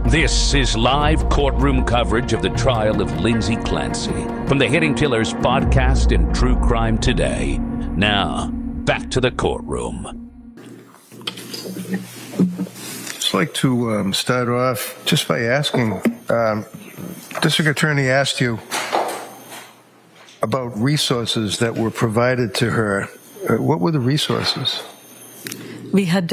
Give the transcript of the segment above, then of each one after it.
This is live courtroom coverage of the trial of Lindsay Clancy from the Hitting Killers podcast and True Crime Today. Now, back to the courtroom. I'd like to start off just by asking, District Attorney asked you about resources that were provided to her. What were the resources? We had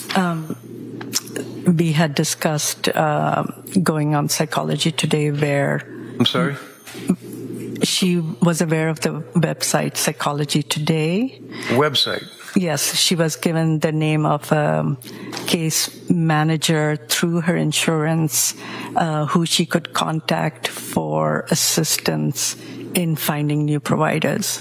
discussed going on Psychology Today where... I'm sorry? She was aware of the website Psychology Today. Website? Yes, she was given the name of a case manager through her insurance who she could contact for assistance in finding new providers.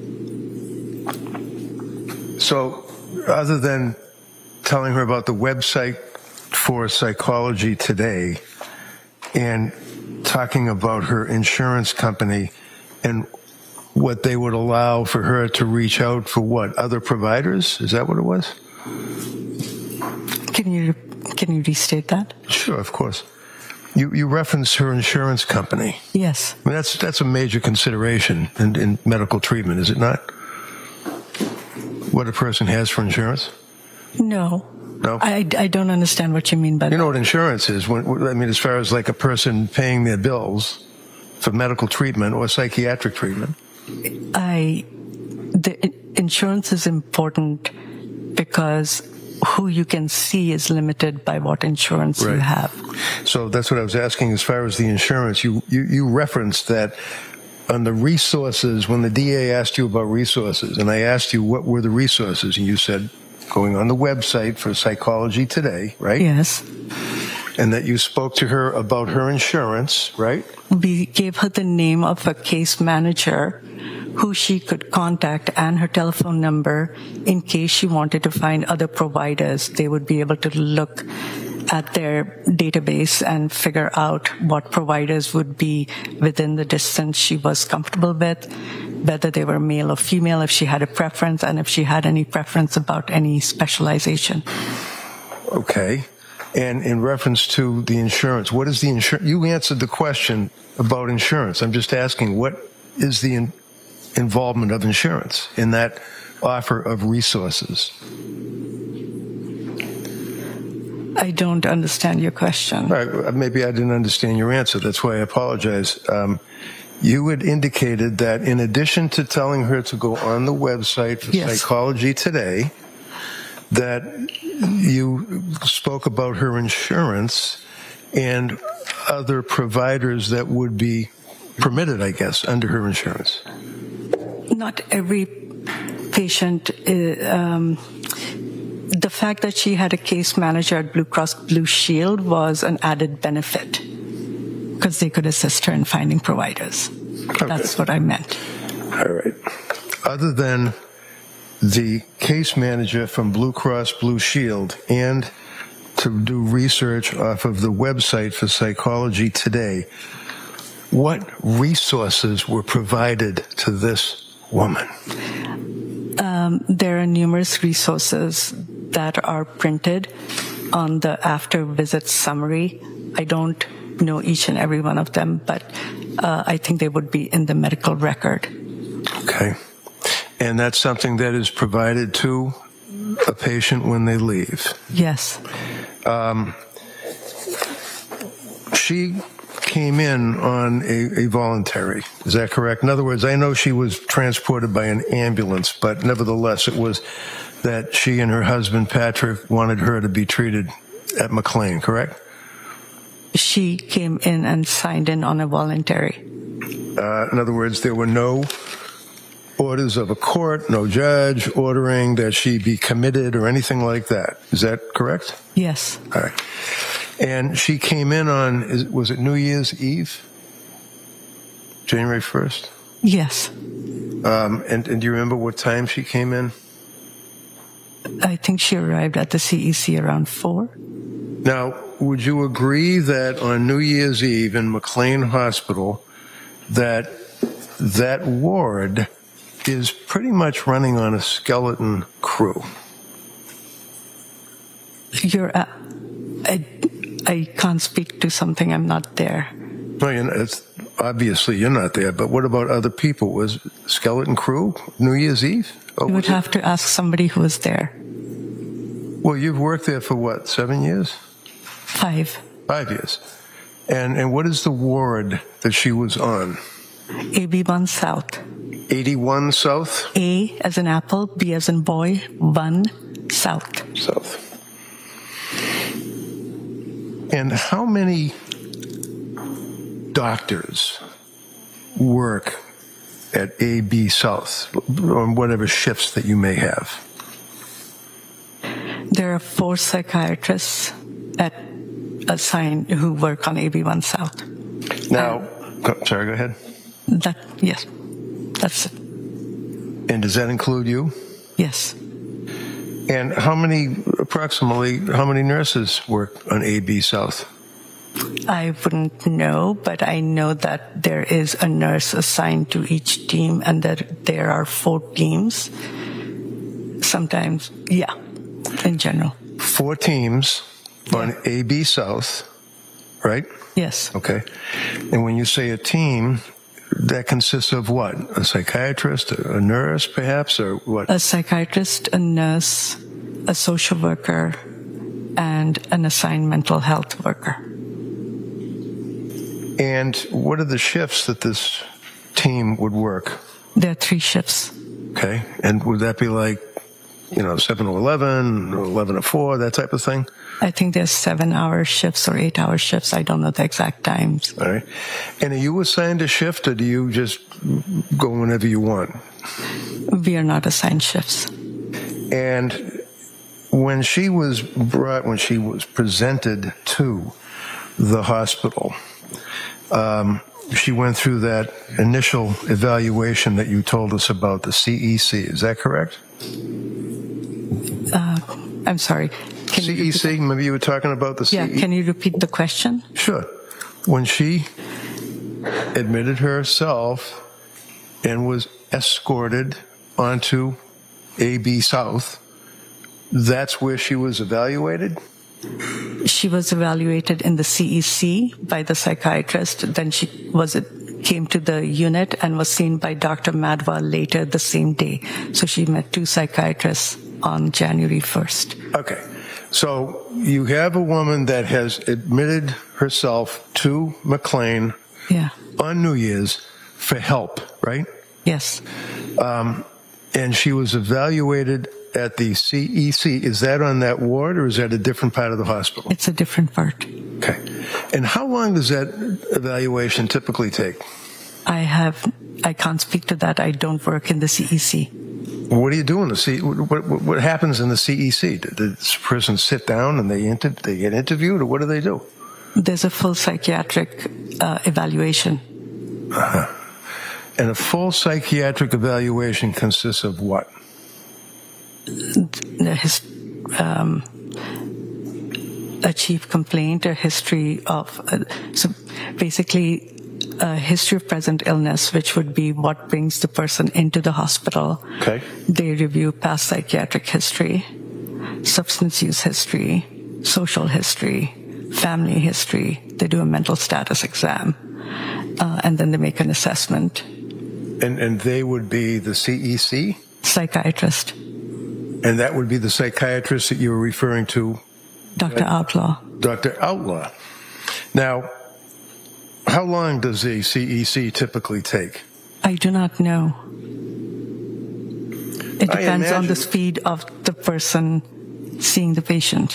So, other than telling her about the website for Psychology Today and talking about her insurance company and what they would allow for her to reach out for what, other providers? Is that what it was? Can you restate that? Sure, of course. You referenced her insurance company. Yes. I mean, that's a major consideration in medical treatment, is it not? What a person has for insurance? No. No? I don't understand what you mean by that. You know what insurance is? As far as like a person paying their bills for medical treatment or psychiatric treatment. The insurance is important because who you can see is limited by what insurance you have. So that's what I was asking as far as the insurance. You referenced that on the resources, when the DA asked you about resources, and I asked you what were the resources, and you said going on the website for Psychology Today, right? Yes. And that you spoke to her about her insurance, right? We gave her the name of a case manager who she could contact and her telephone number in case she wanted to find other providers. They would be able to look at their database and figure out what providers would be within the distance she was comfortable with, whether they were male or female, if she had a preference, and if she had any preference about any specialization. Okay. And in reference to the insurance, what is the insurance? You answered the question about insurance. I'm just asking, what is the involvement of insurance in that offer of resources? I don't understand your question. All right, maybe I didn't understand your answer. That's why I apologize. You had indicated that in addition to telling her to go on the website for Psychology Today, that you spoke about her insurance and other providers that would be permitted, I guess, under her insurance. Not every patient, the fact that she had a case manager at Blue Cross Blue Shield was an added benefit because they could assist her in finding providers. Okay. That's what I meant. All right. Other than the case manager from Blue Cross Blue Shield and to do research off of the website for Psychology Today, what resources were provided to this woman? There are numerous resources that are printed on the after visit summary. I don't know each and every one of them, but I think they would be in the medical record. Okay. And that's something that is provided to a patient when they leave? Yes. She came in on a voluntary, is that correct? In other words, I know she was transported by an ambulance, but nevertheless it was that she and her husband, Patrick, wanted her to be treated at McLean, correct? She came in and signed in on a voluntary. In other words, there were no orders of a court, no judge ordering that she be committed or anything like that. Is that correct? Yes. All right. And she came in on, was it New Year's Eve? January 1st? Yes. And do you remember what time she came in? I think she arrived at the CEC around 4. Now, would you agree that on New Year's Eve in McLean Hospital, that ward is pretty much running on a skeleton crew? I can't speak to something I'm not there. No, obviously you're not there, but what about other people? Was skeleton crew New Year's Eve? You would have to ask somebody who was there. Well, you've worked there for what, 7 years? 5. 5 years. And what is the ward that she was on? AB1 South. 81 South? A as in apple, B as in boy, 1 South. South. And how many doctors work at AB South, on whatever shifts that you may have? There are 4 psychiatrists assigned who work on AB1 South. Now, sorry, go ahead. Yes, that's it. And does that include you? Yes. And approximately how many nurses work on AB South? I wouldn't know, but I know that there is a nurse assigned to each team and that there are 4 teams. Sometimes, yeah, in general. 4 teams on AB South, right? Yes. Okay. And when you say a team, that consists of what? A psychiatrist, a nurse, perhaps, or what? A psychiatrist, a nurse, a social worker, and an assigned mental health worker. And what are the shifts that this team would work? There are 3 shifts. Okay. And would that be like, 7 to 11, or 11 to 4, that type of thing? I think there's 7-hour shifts or 8-hour shifts. I don't know the exact times. All right. And are you assigned a shift, or do you just go whenever you want? We are not assigned shifts. And when she was presented to the hospital, she went through that initial evaluation that you told us about, the CEC. Is that correct? I'm sorry. CEC, maybe you were talking about the CEC. Yeah, can you repeat the question? Sure. When she admitted herself and was escorted onto AB South, that's where she was evaluated? She was evaluated in the CEC by the psychiatrist. Then she came to the unit and was seen by Dr. Madhwa later the same day. So she met 2 psychiatrists on January 1st. Okay. So you have a woman that has admitted herself to McLean on New Year's for help, right? Yes. And she was evaluated at the CEC. Is that on that ward, or is that a different part of the hospital? It's a different part. Okay. And how long does that evaluation typically take? I can't speak to that. I don't work in the CEC. What do you do in the CEC? What happens in the CEC? Does this person sit down and they get interviewed, or what do they do? There's a full psychiatric evaluation. Uh-huh. And a full psychiatric evaluation consists of what? A chief complaint, a history of, so basically a history of present illness, which would be what brings the person into the hospital. Okay. They review past psychiatric history, substance use history, social history, family history. They do a mental status exam, and then they make an assessment. And they would be the CEC? Psychiatrist. And that would be the psychiatrist that you were referring to? Dr. Outlaw. Dr. Outlaw. Now, how long does a CEC typically take? I do not know. It depends on the speed of the person seeing the patient.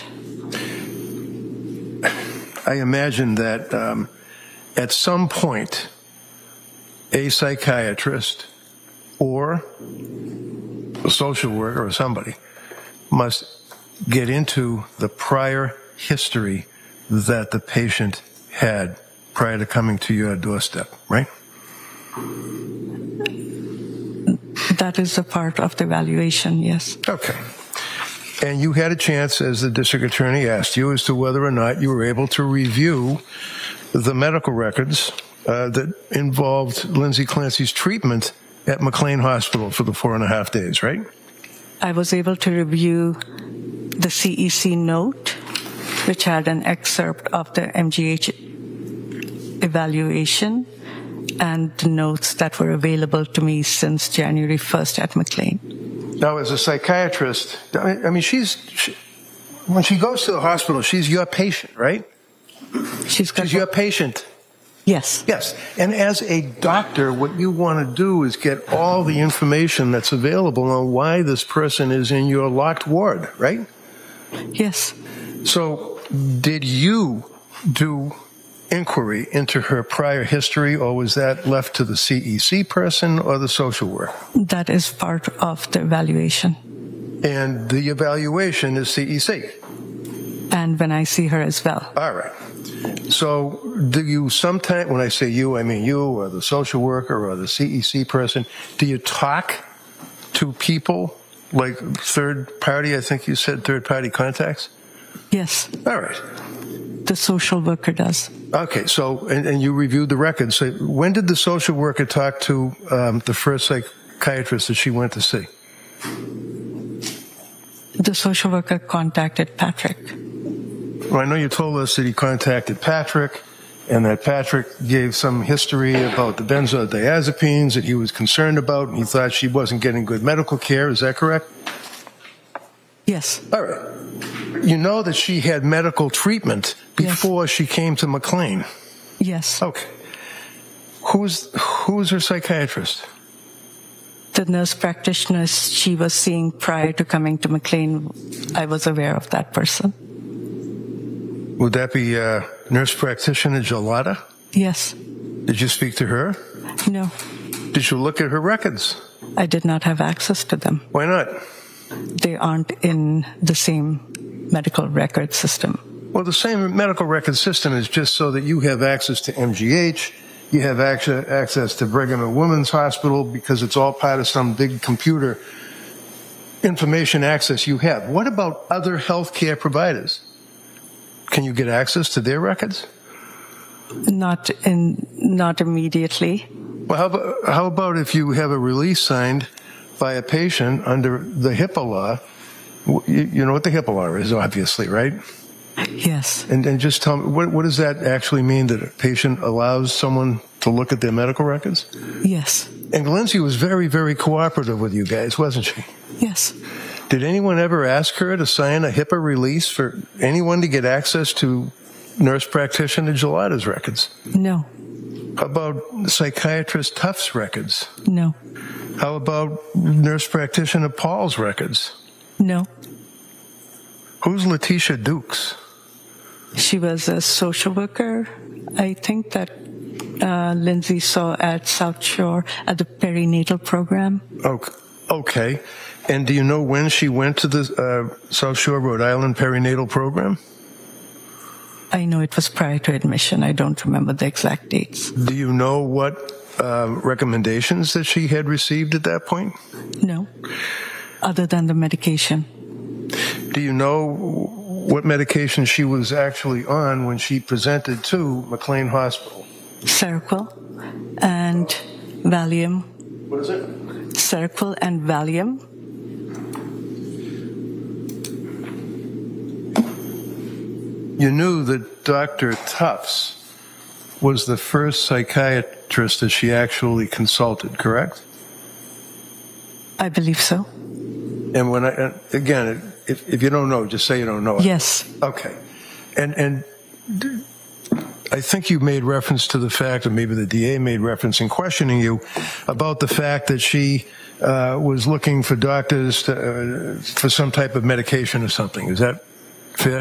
I imagine that at some point, a psychiatrist or a social worker or somebody must get into the prior history that the patient had prior to coming to your doorstep, right? That is a part of the evaluation, yes. Okay. And you had a chance, as the district attorney asked you, as to whether or not you were able to review the medical records that involved Lindsay Clancy's treatment at McLean Hospital for the 4.5 days, right? I was able to review the CEC note which had an excerpt of the MGH evaluation and the notes that were available to me since January 1st at McLean. Now, as a psychiatrist, I mean, when she goes to the hospital, she's your patient, right? She's your patient. Yes. Yes. And as a doctor, what you want to do is get all the information that's available on why this person is in your locked ward, right? Yes. So did you do inquiry into her prior history, or was that left to the CEC person or the social worker? That is part of the evaluation. And the evaluation is CEC? And when I see her as well. All right. So do you sometimes, when I say you, I mean you or the social worker or the CEC person, do you talk to people like third party, I think you said third party contacts? Yes. All right. The social worker does. Okay, so, and you reviewed the records. So when did the social worker talk to the first psychiatrist that she went to see? The social worker contacted Patrick. Well, I know you told us that he contacted Patrick, and that Patrick gave some history about the benzodiazepines that he was concerned about, and he thought she wasn't getting good medical care. Is that correct? Yes. All right. You know that she had medical treatment before she came to McLean? Yes. Okay. Who's her psychiatrist? The nurse practitioner she was seeing prior to coming to McLean, I was aware of that person. Would that be nurse practitioner Gelada? Yes. Did you speak to her? No. Did you look at her records? I did not have access to them. Why not? They aren't in the same medical record system. Well, the same medical record system is just so that you have access to MGH, you have access to Brigham and Women's Hospital, because it's all part of some big computer information access you have. What about other healthcare providers? Can you get access to their records? Not immediately. Well, how about if you have a release signed by a patient under the HIPAA law? You know what the HIPAA law is, obviously, right? Yes. And just tell me, what does that actually mean, that a patient allows someone to look at their medical records? Yes. And Lindsay was very, very cooperative with you guys, wasn't she? Yes. Did anyone ever ask her to sign a HIPAA release for anyone to get access to nurse practitioner Gelada's records? No. How about psychiatrist Tufts' records? No. How about nurse practitioner Paul's records? No. Who's Letitia Dukes? She was a social worker, I think, that Lindsay saw at South Shore at the perinatal program. Okay. And do you know when she went to the South Shore, Rhode Island perinatal program? I know it was prior to admission. I don't remember the exact dates. Do you know what recommendations that she had received at that point? No, other than the medication. Do you know what medication she was actually on when she presented to McLean Hospital? Seroquel and Valium. What is it? Seroquel and Valium. You knew that Dr. Tufts was the first psychiatrist that she actually consulted, correct? I believe so. And when again, if you don't know, just say you don't know it. Yes. Okay. And I think you made reference to the fact, or maybe the DA made reference in questioning you, about the fact that she was looking for doctors for some type of medication or something. Is that fair?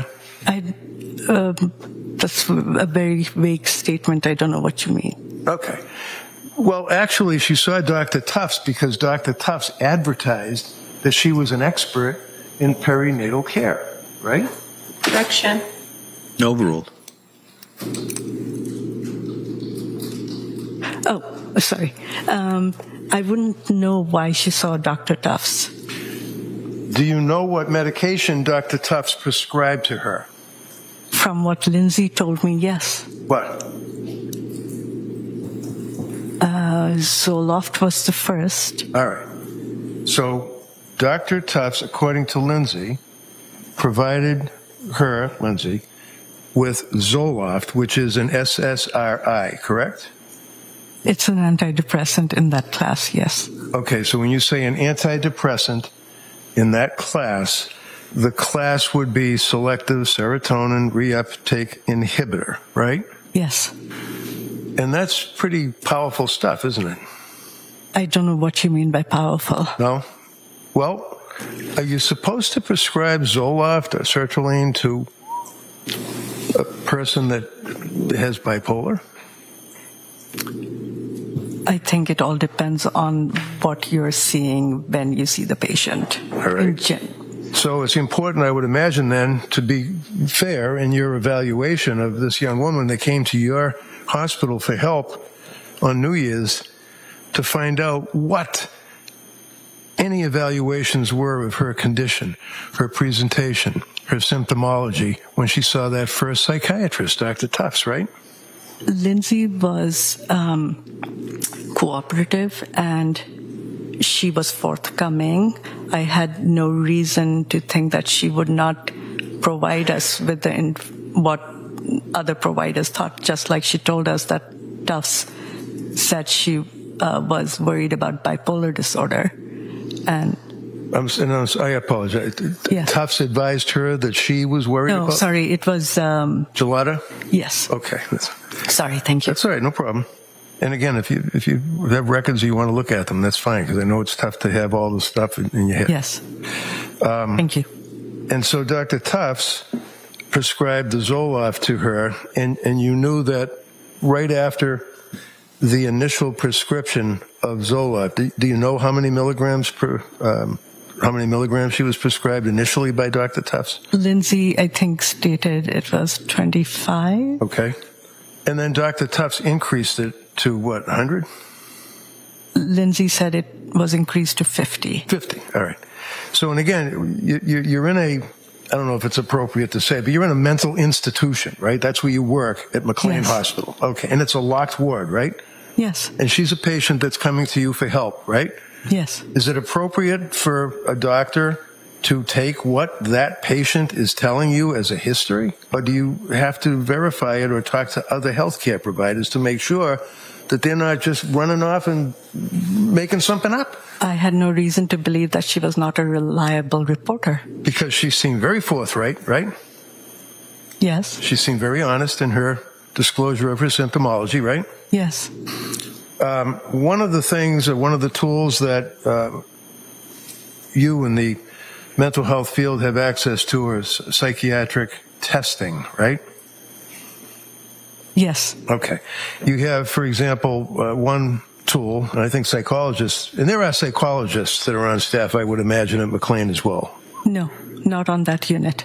That's a very vague statement. I don't know what you mean. Okay. Well, actually, she saw Dr. Tufts because Dr. Tufts advertised that she was an expert in perinatal care, right? Objection. Overruled. Oh, sorry. I wouldn't know why she saw Dr. Tufts. Do you know what medication Dr. Tufts prescribed to her? From what Lindsay told me, yes. What? Zoloft was the first. All right. So Dr. Tufts, according to Lindsay, provided her, Lindsay, with Zoloft, which is an SSRI, correct? It's an antidepressant in that class, yes. Okay, so when you say an antidepressant in that class, the class would be selective serotonin reuptake inhibitor, right? Yes. And that's pretty powerful stuff, isn't it? I don't know what you mean by powerful. No? Well, are you supposed to prescribe Zoloft or sertraline to a person that has bipolar? I think it all depends on what you're seeing when you see the patient. All right. So it's important, I would imagine, then, to be fair in your evaluation of this young woman that came to your hospital for help on New Year's to find out what any evaluations were of her condition, her presentation, her symptomology when she saw that first psychiatrist, Dr. Tufts, right? Lindsay was cooperative and she was forthcoming. I had no reason to think that she would not provide us with what other providers thought, just like she told us that Tufts said she was worried about bipolar disorder. And I apologize. Yeah. Tufts advised her that she was worried about? No, sorry, it was... Gelada? Yes. Okay. Sorry, thank you. That's all right, no problem. And again, if you have records or you want to look at them, that's fine, because I know it's tough to have all the stuff in your head. Yes. Thank you. And so Dr. Tufts prescribed the Zoloft to her, and you knew that right after the initial prescription of Zoloft, do you know how many milligrams she was prescribed initially by Dr. Tufts? Lindsay, I think, stated it was 25. Okay. And then Dr. Tufts increased it to what, 100? Lindsay said it was increased to 50. 50, all right. So, and again, you're in a, I don't know if it's appropriate to say, but you're in a mental institution, right? That's where you work at McLean Yes. Hospital. Okay, and it's a locked ward, right? Yes. And she's a patient that's coming to you for help, right? Yes. Is it appropriate for a doctor to take what that patient is telling you as a history? Or do you have to verify it or talk to other healthcare providers to make sure that they're not just running off and making something up? I had no reason to believe that she was not a reliable reporter. Because she seemed very forthright, right? Yes. She seemed very honest in her disclosure of her symptomology, right? Yes. One of the things, one of the tools that you in the mental health field have access to is psychiatric testing, right? Yes. Okay. You have, for example, one tool, and I think psychologists, and there are psychologists that are on staff, I would imagine, at McLean as well. No, not on that unit.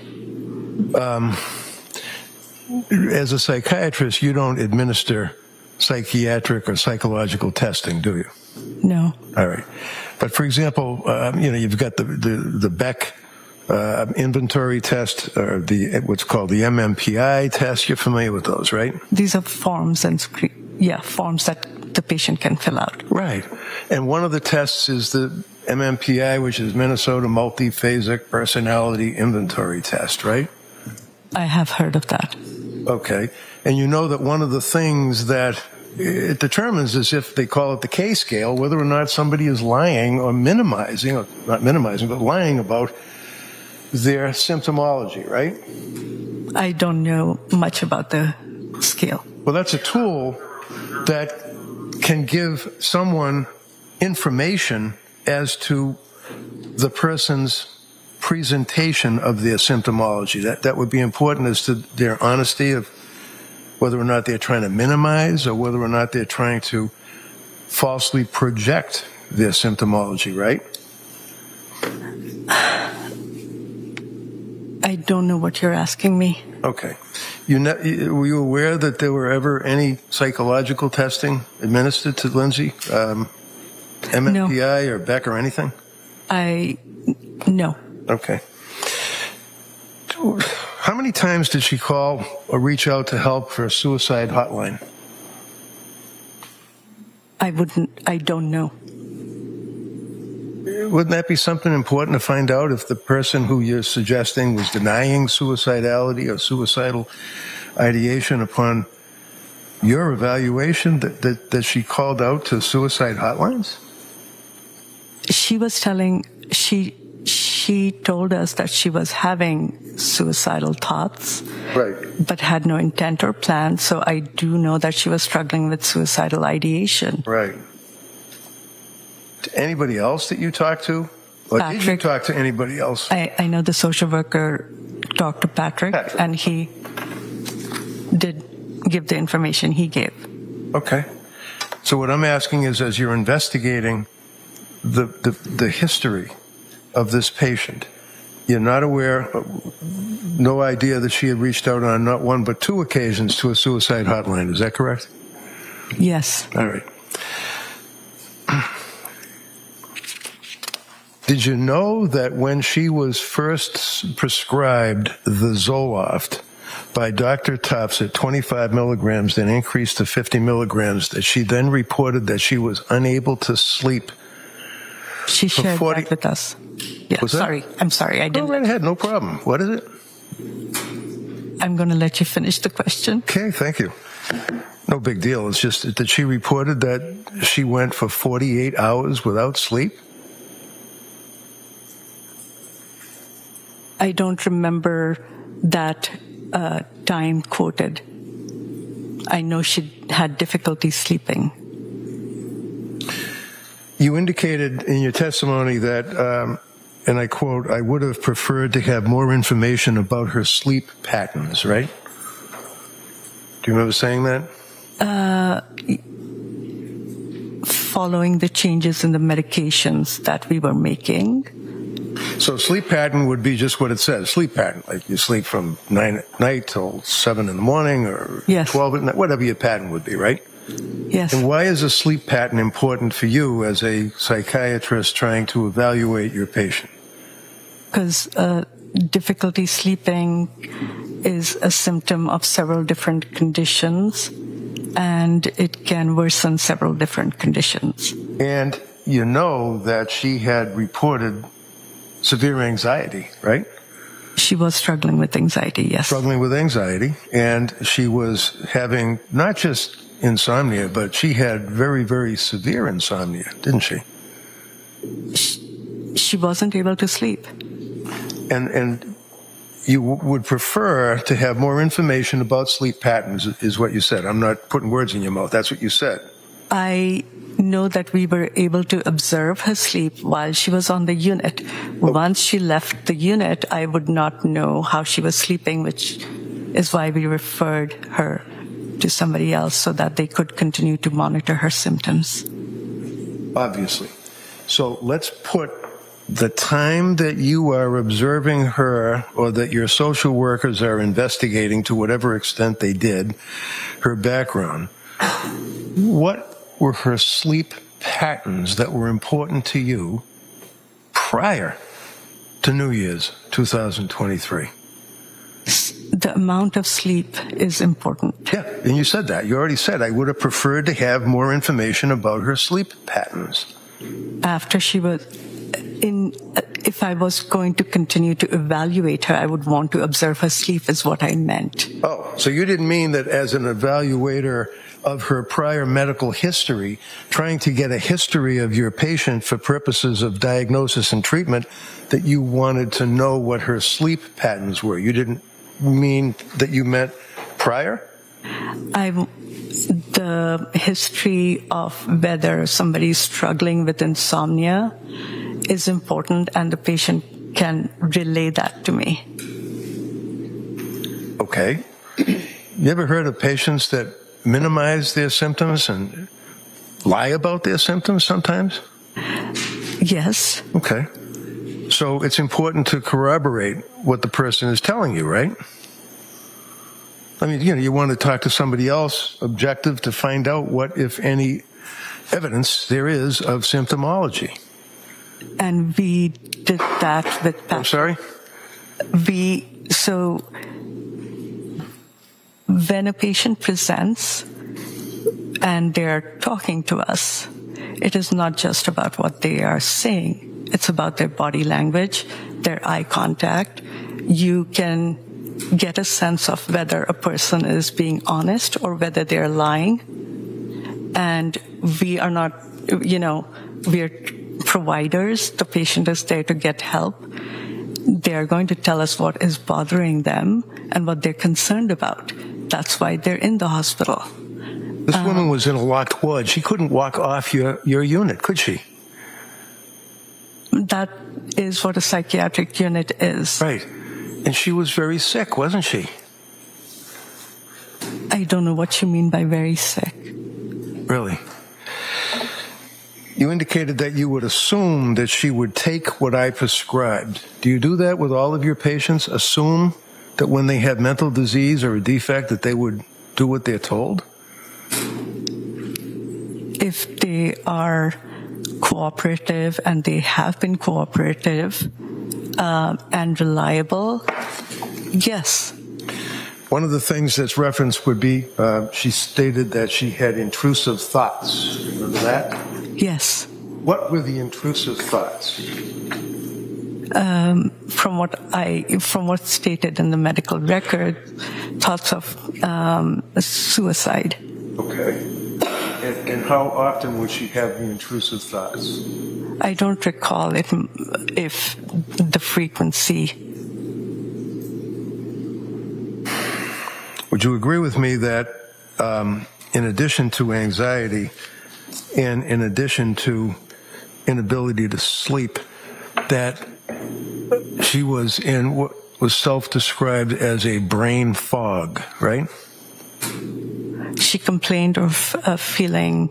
As a psychiatrist, you don't administer psychiatric or psychological testing, do you? No. All right. But for example, you've got the Beck inventory test, or what's called the MMPI test. You're familiar with those, right? These are forms forms that the patient can fill out. Right. And one of the tests is the MMPI, which is Minnesota Multiphasic Personality Inventory Test, right? I have heard of that. Okay. And you know that one of the things that it determines is, if they call it the K scale, whether or not somebody is lying or minimizing, or not minimizing, but lying about their symptomology, right? I don't know much about the scale. Well, that's a tool that can give someone information as to the person's presentation of their symptomology. That would be important as to their honesty of whether or not they're trying to minimize or whether or not they're trying to falsely project their symptomology, right? I don't know what you're asking me. Okay. Were you aware that there were ever any psychological testing administered to Lindsay? MMPI or Beck or anything? No. Okay. How many times did she call or reach out to help for a suicide hotline? I don't know. wouldn't that be something important to find out if the person who you're suggesting was denying suicidality or suicidal ideation upon your evaluation that she called out to suicide hotlines? She was telling, she told us that she was having suicidal thoughts, right, but had no intent or plan. So I do know that she was struggling with suicidal ideation. Right. To anybody else that you talked to? Or Patrick, did you talk to anybody else? I know the social worker talked to Patrick, and he did give the information he gave. Okay. So what I'm asking is, as you're investigating the history of this patient, you're not aware, no idea that she had reached out on not one but two occasions to a suicide hotline. Is that correct? Yes. All right. Did you know that when she was first prescribed the Zoloft by Dr. Tufts at 25 milligrams, then increased to 50 milligrams, that she then reported that she was unable to sleep? She shared that with us. Yeah, I'm sorry. I didn't. Go right ahead, no problem. What is it? I'm going to let you finish the question. Okay, thank you. No big deal. It's just that she reported that she went for 48 hours without sleep. I don't remember that time quoted. I know she had difficulty sleeping. You indicated in your testimony that, and I quote, "I would have preferred to have more information about her sleep patterns," right? Do you remember saying that? Following the changes in the medications that we were making. So sleep pattern would be just what it says, sleep pattern. Like you sleep from 9 at night till 7 in the morning, or 12 at night, whatever your pattern would be, right? Yes. And why is a sleep pattern important for you as a psychiatrist trying to evaluate your patient? Because difficulty sleeping is a symptom of several different conditions, and it can worsen several different conditions. And you know that she had reported severe anxiety, right? She was struggling with anxiety, yes. Struggling with anxiety, and she was having not just insomnia, but she had very, very severe insomnia, didn't she? She wasn't able to sleep. And you would prefer to have more information about sleep patterns, is what you said. I'm not putting words in your mouth. That's what you said. I know that we were able to observe her sleep while she was on the unit. Once she left the unit, I would not know how she was sleeping, which is why we referred her to somebody else so that they could continue to monitor her symptoms. Obviously. So let's put the time that you are observing her, or that your social workers are investigating to whatever extent they did, her background. What were her sleep patterns that were important to you prior to New Year's 2023? The amount of sleep is important. Yeah, and you said that. You already said, I would have preferred to have more information about her sleep patterns. After she was if I was going to continue to evaluate her, I would want to observe her sleep is what I meant. Oh, so you didn't mean that as an evaluator of her prior medical history, trying to get a history of your patient for purposes of diagnosis and treatment, that you wanted to know what her sleep patterns were. You didn't mean that you meant prior? The history of whether somebody is struggling with insomnia is important, and the patient can relay that to me. Okay. You ever heard of patients that minimize their symptoms and lie about their symptoms sometimes? Yes. Okay. So it's important to corroborate what the person is telling you, right? I mean, you want to talk to somebody else objective to find out what, if any, evidence there is of symptomology. And we did that with Patrick. I'm sorry? So when a patient presents and they're talking to us, it is not just about what they are saying. It's about their body language, their eye contact. You can get a sense of whether a person is being honest or whether they're lying. And we are not, we're providers. The patient is there to get help. They're going to tell us what is bothering them and what they're concerned about. That's why they're in the hospital. This woman was in a locked ward. She couldn't walk off your unit, could she? That is what a psychiatric unit is. Right. And she was very sick, wasn't she? I don't know what you mean by very sick. Really? You indicated that you would assume that she would take what I prescribed. Do you do that with all of your patients? Assume that when they have mental disease or a defect that they would do what they're told? If they are cooperative, and they have been cooperative and reliable, yes. One of the things that's referenced would be, she stated that she had intrusive thoughts. Remember that? Yes. What were the intrusive thoughts? From what's stated in the medical record, thoughts of suicide. Okay. And how often would she have the intrusive thoughts? I don't recall if the frequency. Would you agree with me that in addition to anxiety and in addition to inability to sleep, that she was in what was self-described as a brain fog, right? She complained of feeling,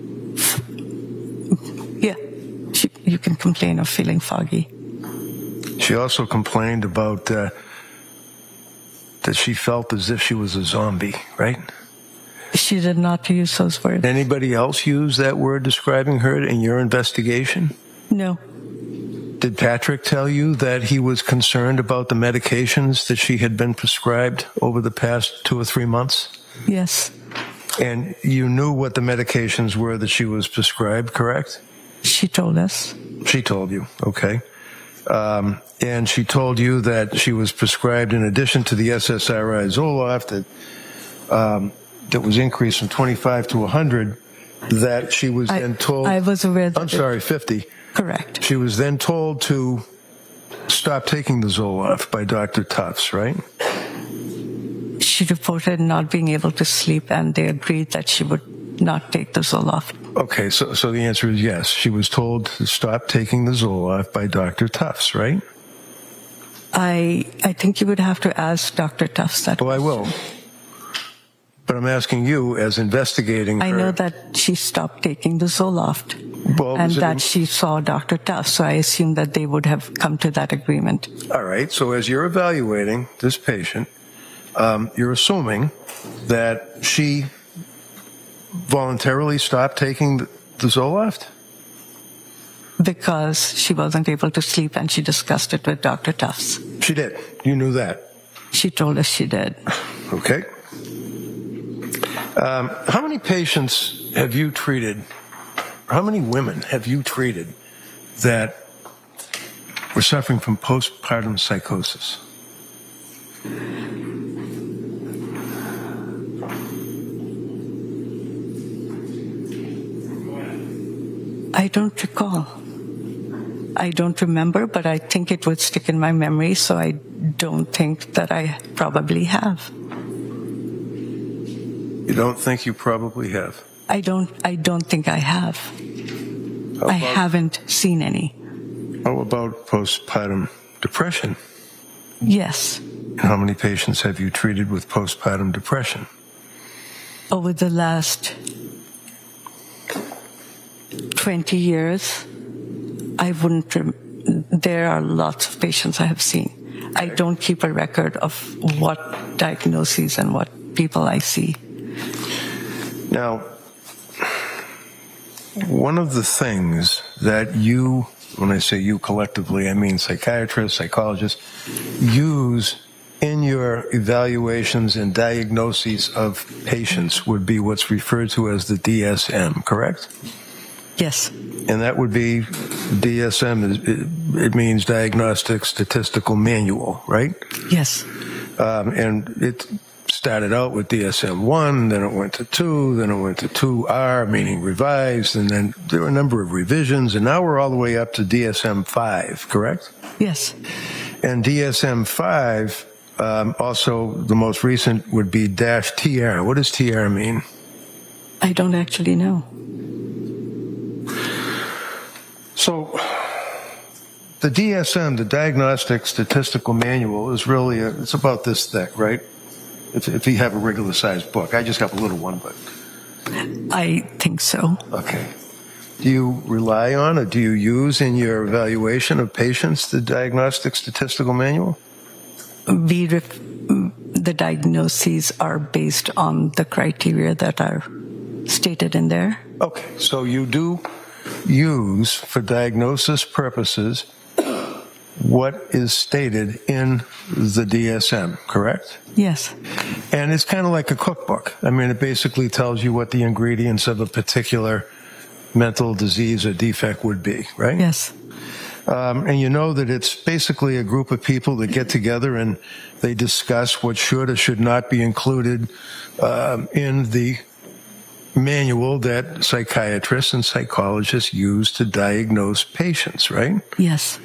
you can complain of feeling foggy. She also complained about that she felt as if she was a zombie, right? She did not use those words. Anybody else use that word describing her in your investigation? No. Did Patrick tell you that he was concerned about the medications that she had been prescribed over the past 2 or 3 months? Yes. And you knew what the medications were that she was prescribed, correct? She told us. She told you, okay. And she told you that she was prescribed, in addition to the SSRI Zoloft, that was increased from 25 to 100, that she was then told... I was aware that... 50. Correct. She was then told to stop taking the Zoloft by Dr. Tufts, right? She reported not being able to sleep, and they agreed that she would not take the Zoloft. Okay, so the answer is yes. She was told to stop taking the Zoloft by Dr. Tufts, right? I think you would have to ask Dr. Tufts that. Oh, I will. But I'm asking you, as investigating her... I know that she stopped taking the Zoloft, and that she saw Dr. Tufts, so I assume that they would have come to that agreement. All right, so as you're evaluating this patient, you're assuming that she voluntarily stopped taking the Zoloft? Because she wasn't able to sleep, and she discussed it with Dr. Tufts. She did. You knew that. She told us she did. Okay. How many patients have you treated, how many women have you treated that were suffering from postpartum psychosis? I don't recall. I don't remember, but I think it would stick in my memory, so I don't think that I probably have. You don't think you probably have? I don't think I have. I haven't seen any. How about postpartum depression? Yes. How many patients have you treated with postpartum depression? Over the last 20 years, there are lots of patients I have seen. I don't keep a record of what diagnoses and what people I see. Now, one of the things that you, when I say you collectively, I mean psychiatrists, psychologists, use in your evaluations and diagnoses of patients would be what's referred to as the DSM, correct? Yes. And that would be DSM. It means Diagnostic Statistical Manual, right? Yes. And it started out with DSM-1, then it went to 2, then it went to 2R, meaning revised, and then there were a number of revisions, and now we're all the way up to DSM-5, correct? Yes. And DSM-5, also the most recent would be -TR. What does TR mean? I don't actually know. So the DSM, the Diagnostic Statistical Manual, is really, it's about this thick, right? If you have a regular sized book. I just have a little one, but. I think so. Okay. Do you rely on or do you use in your evaluation of patients the Diagnostic Statistical Manual? The diagnoses are based on the criteria that are stated in there. Okay, so you do use, for diagnosis purposes, what is stated in the DSM, correct? Yes. And it's kind of like a cookbook. I mean, it basically tells you what the ingredients of a particular mental disease or defect would be, right? Yes. And you know that it's basically a group of people that get together and they discuss what should or should not be included in the manual that psychiatrists and psychologists use to diagnose patients, right? Yes.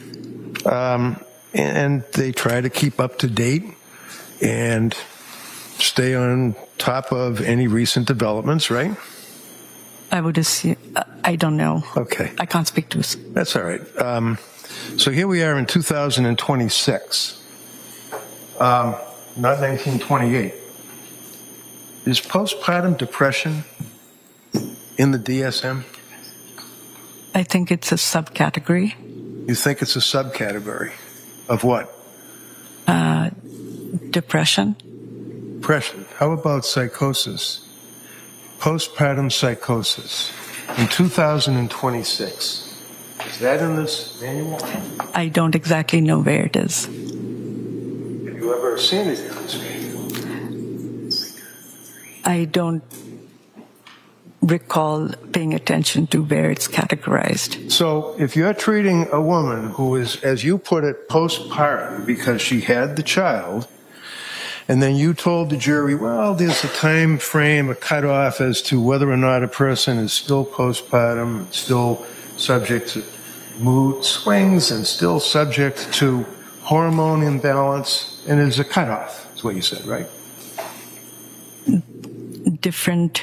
And they try to keep up to date and stay on top of any recent developments, right? I would assume, I don't know. Okay. I can't speak to this. That's all right. So here we are in 2026, not 1928. Is postpartum depression in the DSM? I think it's a subcategory. You think it's a subcategory of what? Depression. Depression. How about psychosis? Postpartum psychosis in 2026. Is that in this manual? I don't exactly know where it is. Have you ever seen it in this manual? I don't recall paying attention to where it's categorized. So if you're treating a woman who is, as you put it, postpartum because she had the child, and then you told the jury, well, there's a time frame, a cutoff as to whether or not a person is still postpartum, still subject to mood swings, and still subject to hormone imbalance, and there's a cutoff, is what you said, right? Different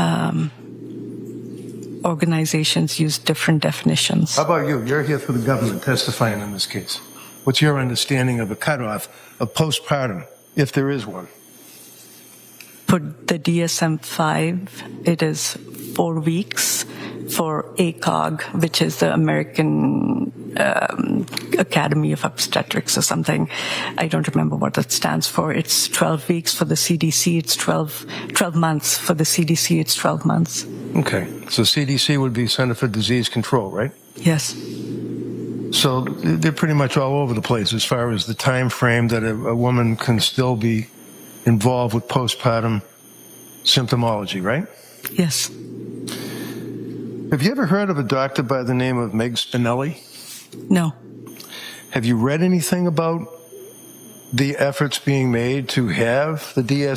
organizations use different definitions. How about you? You're here for the government testifying in this case. What's your understanding of a cutoff of postpartum, if there is one? For the DSM-5, it is 4 weeks. For ACOG, which is the American Academy of Obstetrics or something, I don't remember what that stands for. It's 12 weeks. For the CDC, it's 12 months. For the CDC, it's 12 months. Okay. So CDC would be Center for Disease Control, right? Yes. So they're pretty much all over the place as far as the time frame that a woman can still be involved with postpartum symptomology, right? Yes. Have you ever heard of a doctor by the name of Meg Spinelli? No. Have you read anything about the efforts being made to have the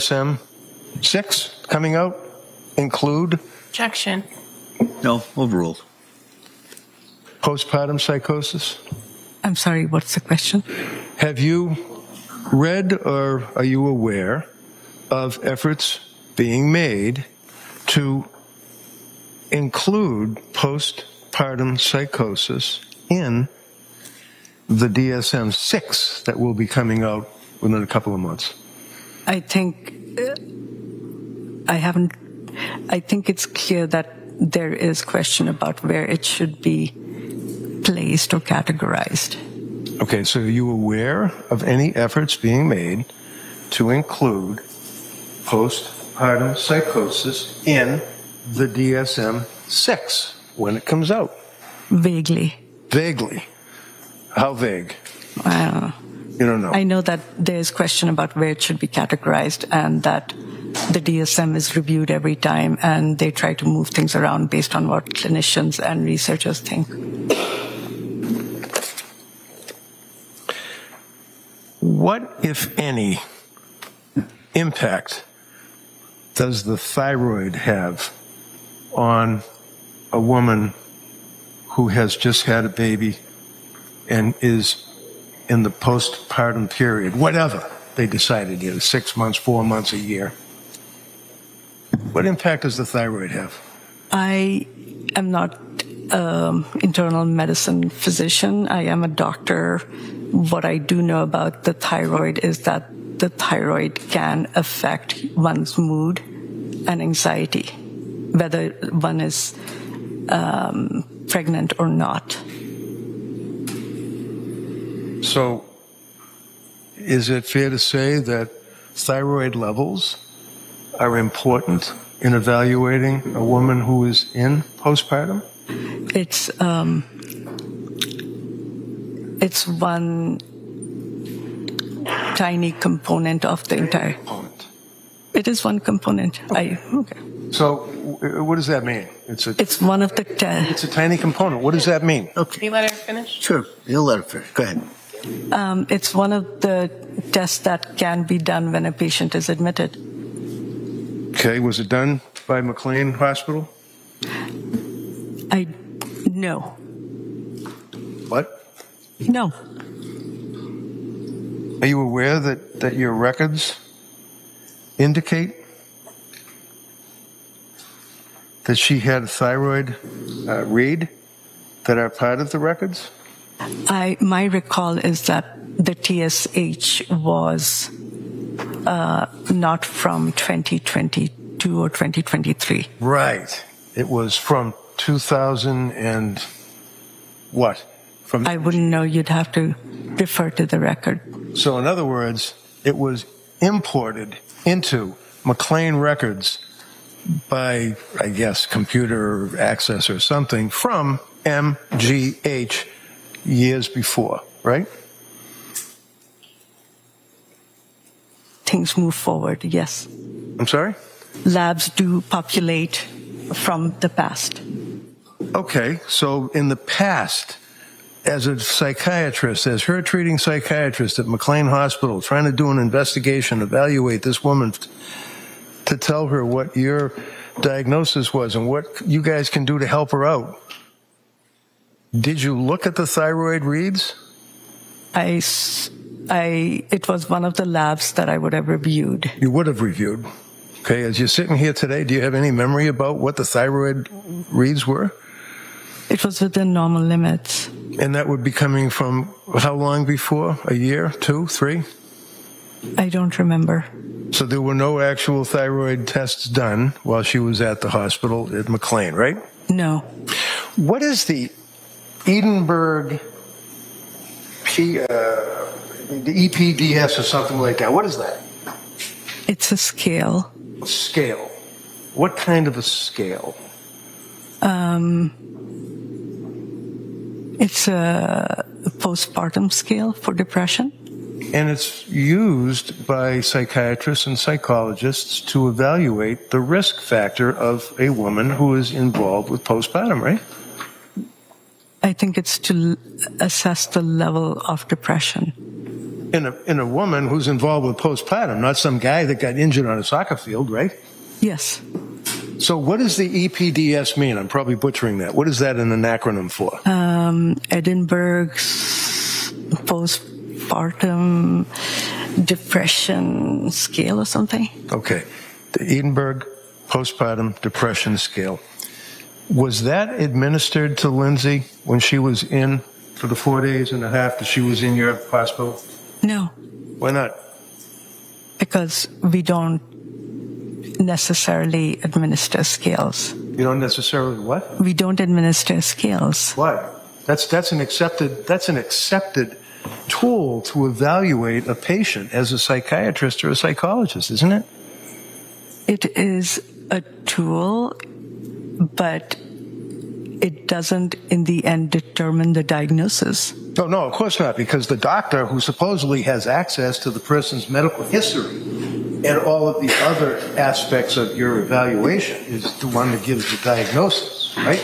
DSM-6 coming out include? Objection. No, overruled. Postpartum psychosis? I'm sorry, what's the question? Have you read or are you aware of efforts being made to include postpartum psychosis in the DSM-6 that will be coming out within a couple of months? I think it's clear that there is question about where it should be placed or categorized. Okay, so are you aware of any efforts being made to include postpartum psychosis in the DSM-6 when it comes out? Vaguely. Vaguely. How vague? I don't know. You don't know. I know that there's question about where it should be categorized and that the DSM is reviewed every time, and they try to move things around based on what clinicians and researchers think. What, if any, impact does the thyroid have on a woman who has just had a baby and is in the postpartum period, whatever they decided, 6 months, 4 months, a year? What impact does the thyroid have? I am not an internal medicine physician. I am a doctor. What I do know about the thyroid is that the thyroid can affect one's mood and anxiety, whether one is pregnant or not. So, is it fair to say that thyroid levels are important in evaluating a woman who is in postpartum? It's one tiny component of the entire. Component. It is one component. Okay. So, what does that mean? It's one of the. It's a tiny component. What does that mean? Okay. Can you let her finish? Sure. You'll let her finish. Go ahead. It's one of the tests that can be done when a patient is admitted. Okay. Was it done by McLean Hospital? No. What? No. Are you aware that your records indicate that she had a thyroid read that are part of the records? My recall is that the TSH was not from 2022 or 2023. Right. It was from 2000 and what? I wouldn't know. You'd have to refer to the record. So in other words, it was imported into McLean records by, I guess, computer access or something from MGH years before, right? Things move forward, yes. I'm sorry? Labs do populate from the past. Okay, so in the past, as a psychiatrist, as her treating psychiatrist at McLean Hospital, trying to do an investigation, evaluate this woman to tell her what your diagnosis was and what you guys can do to help her out, did you look at the thyroid reads? It was one of the labs that I would have reviewed. You would have reviewed. Okay, as you're sitting here today, do you have any memory about what the thyroid reads were? It was within normal limits. And that would be coming from how long before? A year, 2, 3? I don't remember. So there were no actual thyroid tests done while she was at the hospital at McLean, right? No. What is the Edinburgh the EPDS or something like that? What is that? It's a scale. Scale. What kind of a scale? It's a postpartum scale for depression. And it's used by psychiatrists and psychologists to evaluate the risk factor of a woman who is involved with postpartum, right? I think it's to assess the level of depression. In a woman who's involved with postpartum, not some guy that got injured on a soccer field, right? Yes. So what does the EPDS mean? I'm probably butchering that. What is that in an acronym for? Edinburgh's postpartum depression scale or something. Okay. The Edinburgh postpartum depression scale. Was that administered to Lindsay when she was in for the 4 days and a half that she was in your hospital? No. Why not? Because we don't necessarily administer scales. You don't necessarily what? We don't administer scales. Why? That's an accepted tool to evaluate a patient as a psychiatrist or a psychologist, isn't it? It is a tool, but it doesn't in the end determine the diagnosis. No, of course not, because the doctor who supposedly has access to the person's medical history and all of the other aspects of your evaluation is the one that gives the diagnosis, right?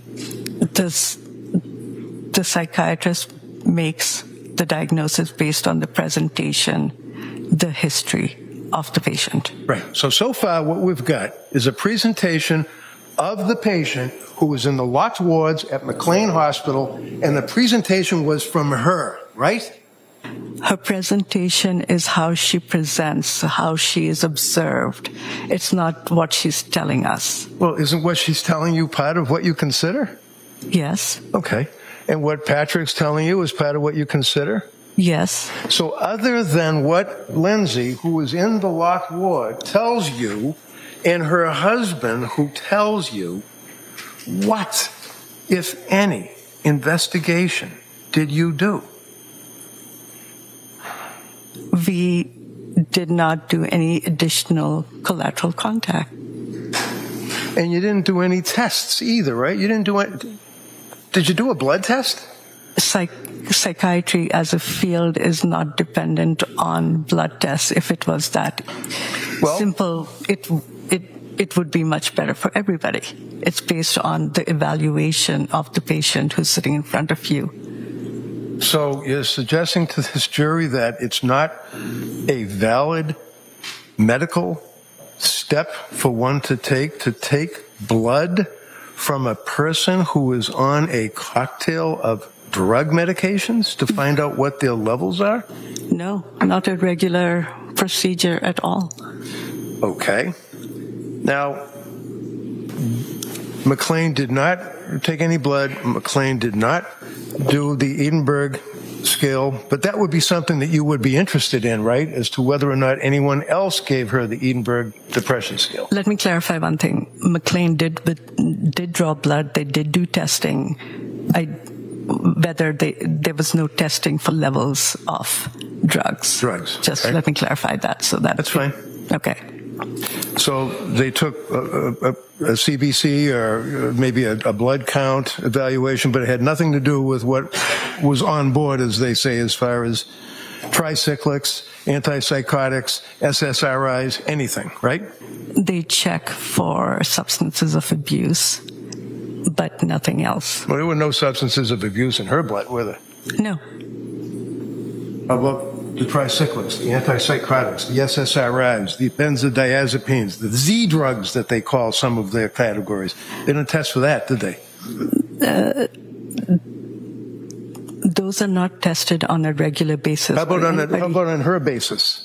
The psychiatrist makes the diagnosis based on the presentation, the history of the patient. Right. So far what we've got is a presentation of the patient who was in the locked wards at McLean Hospital, and the presentation was from her, right? Her presentation is how she presents, how she is observed. It's not what she's telling us. Well, isn't what she's telling you part of what you consider? Yes. Okay. And what Patrick's telling you is part of what you consider? Yes. So other than what Lindsay, who is in the locked ward, tells you, and her husband who tells you, what, if any, investigation did you do? We did not do any additional collateral contact. And you didn't do any tests either, right? You didn't do it. Did you do a blood test? Psychiatry as a field is not dependent on blood tests. If it was that simple, it would be much better for everybody. It's based on the evaluation of the patient who's sitting in front of you. So you're suggesting to this jury that it's not a valid medical step for one to take blood from a person who is on a cocktail of drug medications to find out what their levels are? No, not a regular procedure at all. Okay. Now, McLean did not take any blood. McLean did not do the Edinburgh scale, but that would be something that you would be interested in, right? As to whether or not anyone else gave her the Edinburgh Depression Scale. Let me clarify one thing. McLean did draw blood. They did do testing. There was no testing for levels of drugs. Just okay. Let me clarify that. That's fine. Okay. So they took a CBC or maybe a blood count evaluation, but it had nothing to do with what was on board, as they say, as far as tricyclics, antipsychotics, SSRIs, anything, right? They check for substances of abuse, but nothing else. Well, there were no substances of abuse in her blood, were there? No. How about the tricyclics, the antipsychotics, the SSRIs, the benzodiazepines, the Z drugs that they call some of their categories? They didn't test for that, did they? Those are not tested on a regular basis. How about on her basis?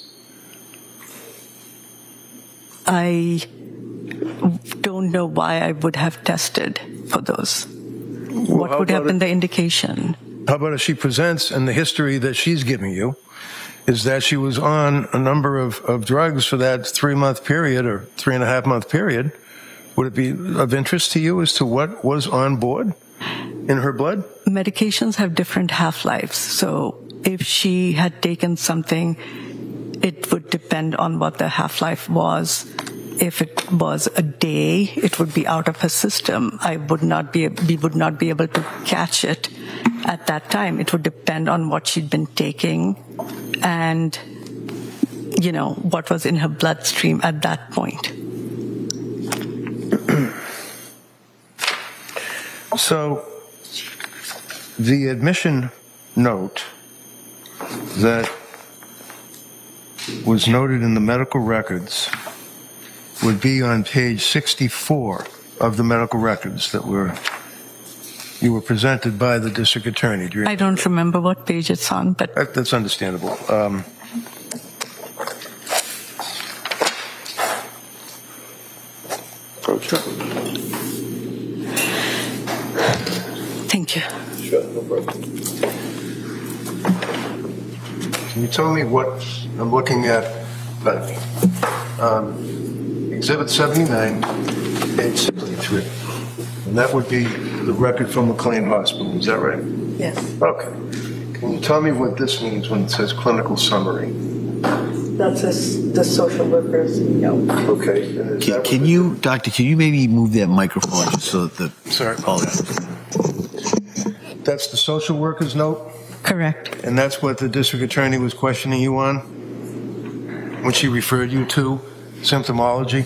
I don't know why I would have tested for those. What would have been the indication? How about if she presents, and the history that she's giving you is that she was on a number of drugs for that 3-month period or 3.5-month period? Would it be of interest to you as to what was on board in her blood? Medications have different half-lives. So if she had taken something, it would depend on what the half-life was. If it was a day, it would be out of her system. We would not be able to catch it at that time. It would depend on what she'd been taking and, what was in her bloodstream at that point. So the admission note that was noted in the medical records would be on page 64 of the medical records that you were presented by the district attorney. I don't remember what page it's on, but that's understandable. Thank you. Sure, no problem. Can you tell me what I'm looking at? Exhibit 79, page 63. And that would be the record from McLean Hospital, is that right? Yes. Okay. Can you tell me what this means when it says clinical summary? That's the social worker's note. Okay. Can you, Doctor, can you maybe move that microphone just so that the... Sorry. That's the social worker's note? Correct. And that's what the district attorney was questioning you on? when she referred you to symptomology?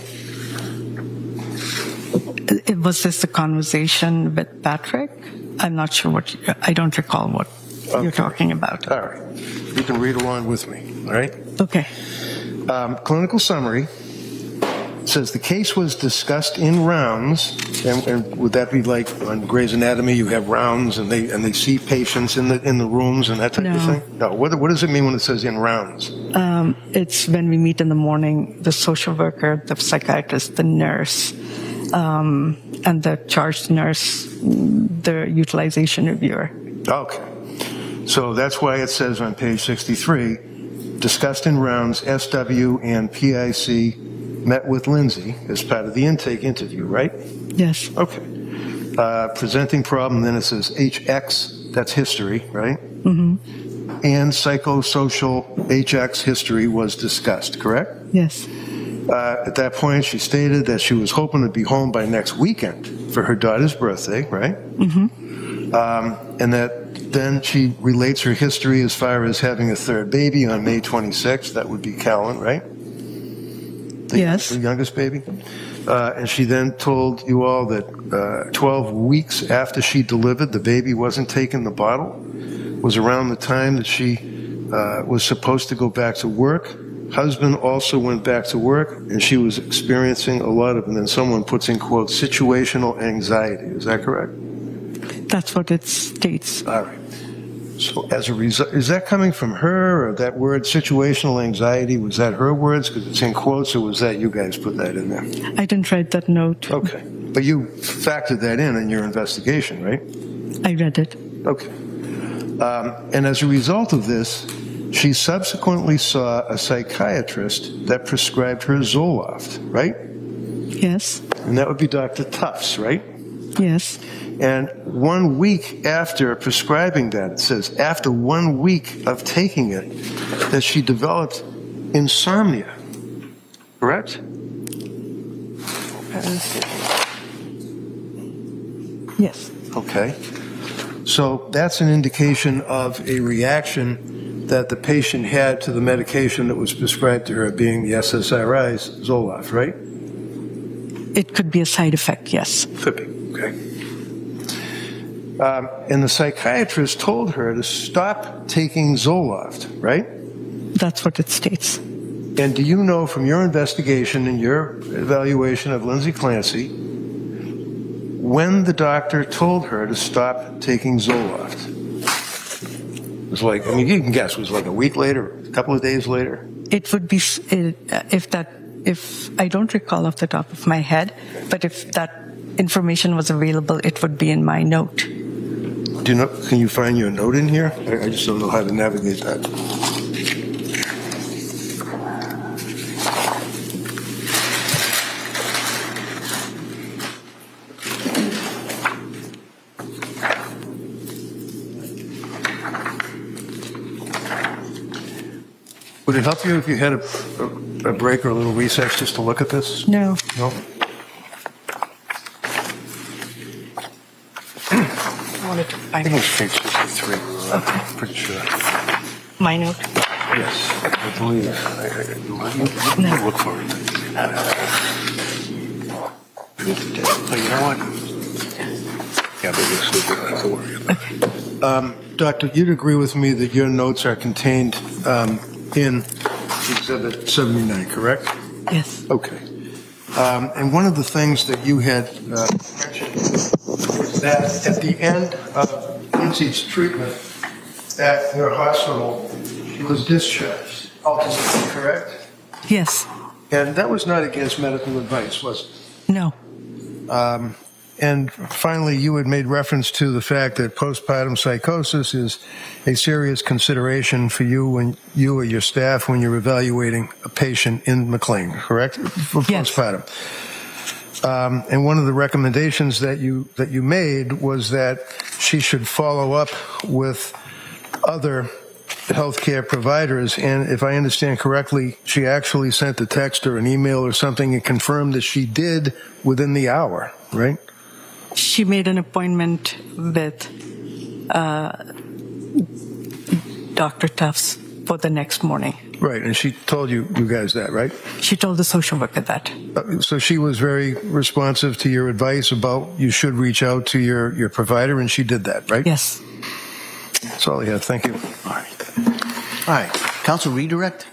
Was this a conversation with Patrick? I'm not sure I don't recall what you're talking about. All right. You can read along with me, all right? Okay. Clinical summary says the case was discussed in rounds, and would that be like on Grey's Anatomy? You have rounds, and they see patients in the rooms and that type of thing. No. What does it mean when it says in rounds? It's when we meet in the morning. The social worker, the psychiatrist, the nurse, and the charge nurse, the utilization reviewer. Okay. So that's why it says on page 63, discussed in rounds, SW and PIC met with Lindsay as part of the intake interview, right? Yes. Okay. Presenting problem, then it says HX, that's history, right? Mm-hmm. And psychosocial HX history was discussed, correct? Yes. At that point, she stated that she was hoping to be home by next weekend for her daughter's birthday, right? Mm-hmm. And that then she relates her history as far as having a third baby on May 26th. That would be Callan, right? Yes. The youngest baby. And she then told you all that 12 weeks after she delivered, the baby wasn't taking the bottle. Was around the time that she was supposed to go back to work. Husband also went back to work, and she was experiencing a lot of, and then someone puts in quotes, situational anxiety. Is that correct? That's what it states. All right. So as a result, is that coming from her, or that word situational anxiety, was that her words because it's in quotes, or was that you guys put that in there? I didn't write that note. Okay. But you factored that in your investigation, right? I read it. Okay. And as a result of this, she subsequently saw a psychiatrist that prescribed her Zoloft, right? Yes. And that would be Dr. Tufts, right? Yes. And 1 week after prescribing that, it says, after 1 week of taking it, that she developed insomnia, correct? Yes. Okay. So that's an indication of a reaction that the patient had to the medication that was prescribed to her, being the SSRI's Zoloft, right? It could be a side effect, yes. Could be, okay. And the psychiatrist told her to stop taking Zoloft, right? That's what it states. And do you know from your investigation and your evaluation of Lindsay Clancy, when the doctor told her to stop taking Zoloft? It was like, I mean, you can guess, it was like a week later, a couple of days later? It would be, if I don't recall off the top of my head, but if that information was available, it would be in my note. Do you know, can you find your note in here? I just don't know how to navigate that. Would it help you if you had a break or a little recess just to look at this? No. No? I wanted to I find think it was page 63. Okay. Pretty sure. my note. Yes, I believe. No. Look for it. Oh, you know what? Yeah, but this will have to worry about it. Doctor, you'd agree with me that your notes are contained in Exhibit 79, correct? Yes. Okay. And one of the things that you had mentioned was that at the end of Lindsay's treatment at your hospital, she was discharged, ultimately, correct? Yes. And that was not against medical advice, was it? No. And finally, you had made reference to the fact that postpartum psychosis is a serious consideration for you and you or your staff when you're evaluating a patient in McLean, correct? For Yes. postpartum. And one of the recommendations that you made was that she should follow up with other healthcare providers. And if I understand correctly, she actually sent a text or an email or something and confirmed that she did within the hour, right? She made an appointment with Dr. Tufts for the next morning. Right, and she told you guys that, right? She told the social worker that. So she was very responsive to your advice about you should reach out to your provider, and she did that, right? Yes. That's all I have. Thank you. All right. Counsel redirect.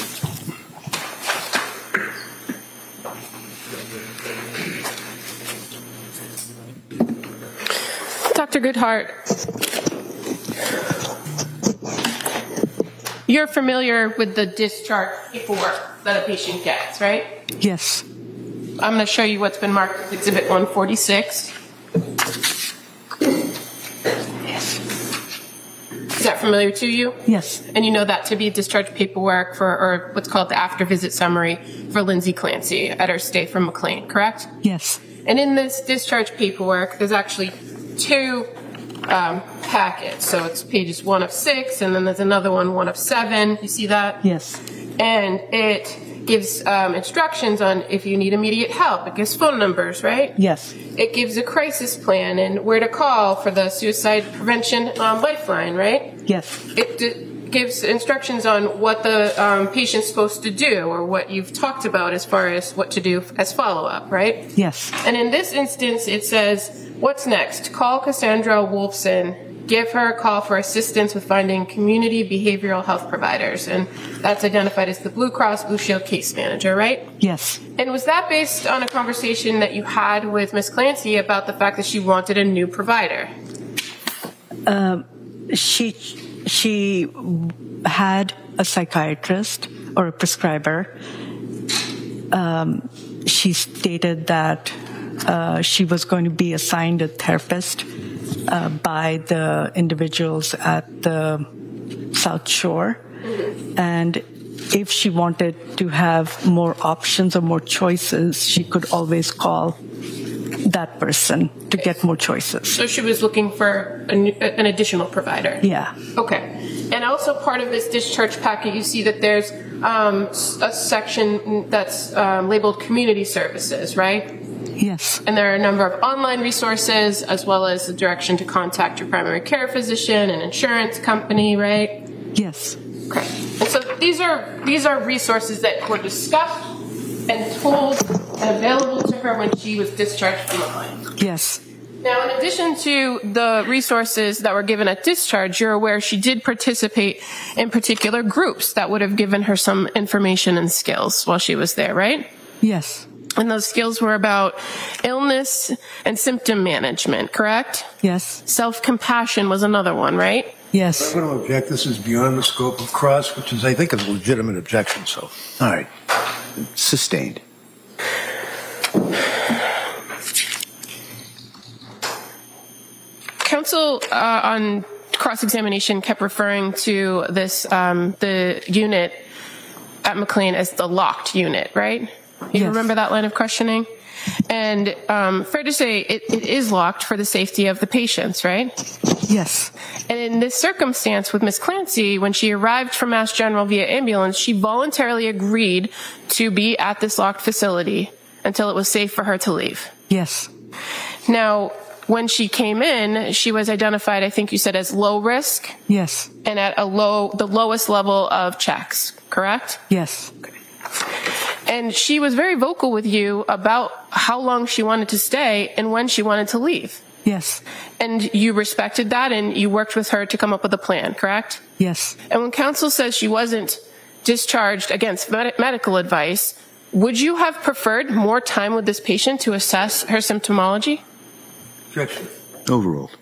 Dr. Goodhart, you're familiar with the discharge paperwork that a patient gets, right? Yes. I'm going to show you what's been marked as Exhibit 146. Yes. Is that familiar to you? Yes. And you know that to be discharge paperwork or what's called the after visit summary for Lindsay Clancy at her stay from McLean, correct? Yes. And in this discharge paperwork, there's actually two packets. So it's pages 1 of 6, and then there's another one of 7. You see that? Yes. And it gives instructions on if you need immediate help. It gives phone numbers, right? Yes. It gives a crisis plan and where to call for the suicide prevention lifeline, right? Yes. It gives instructions on what the patient's supposed to do or what you've talked about as far as what to do as follow-up, right? Yes. And in this instance, it says, what's next? Call Cassandra Wolfson. Give her a call for assistance with finding community behavioral health providers. And that's identified as the Blue Cross Blue Shield case manager, right? Yes. And was that based on a conversation that you had with Ms. Clancy about the fact that she wanted a new provider? She had a psychiatrist or a prescriber. She stated that she was going to be assigned a therapist by the individuals at the South Shore. And if she wanted to have more options or more choices, she could always call that person to get more choices. So she was looking for an additional provider? Yeah. Okay. And also part of this discharge packet, you see that there's a section that's labeled community services, right? Yes. And there are a number of online resources as well as the direction to contact your primary care physician and insurance company, right? Yes. Okay. And so these are resources that were discussed and told and available to her when she was discharged from the clinic. Yes. Now, in addition to the resources that were given at discharge, you're aware she did participate in particular groups that would have given her some information and skills while she was there, right? Yes. And those skills were about illness and symptom management, correct? Yes. Self-compassion was another one, right? Yes. I'm going to object. This is beyond the scope of cross, which is, I think, a legitimate objection. So, All right. Sustained. Counsel on cross-examination kept referring to this, the unit at McLean as the locked unit, right? You Yes. remember that line of questioning? And fair to say, it is locked for the safety of the patients, right? Yes. And in this circumstance with Ms. Clancy, when she arrived from Mass General via ambulance, she voluntarily agreed to be at this locked facility until it was safe for her to leave. Yes. Now, when she came in, she was identified, I think you said, as low risk Yes. and at the lowest level of checks, correct? Yes. And she was very vocal with you about how long she wanted to stay and when she wanted to leave. Yes. And you respected that and you worked with her to come up with a plan, correct? Yes. And when counsel says she wasn't discharged against medical advice, would you have preferred more time with this patient to assess her symptomology? objection. Overruled.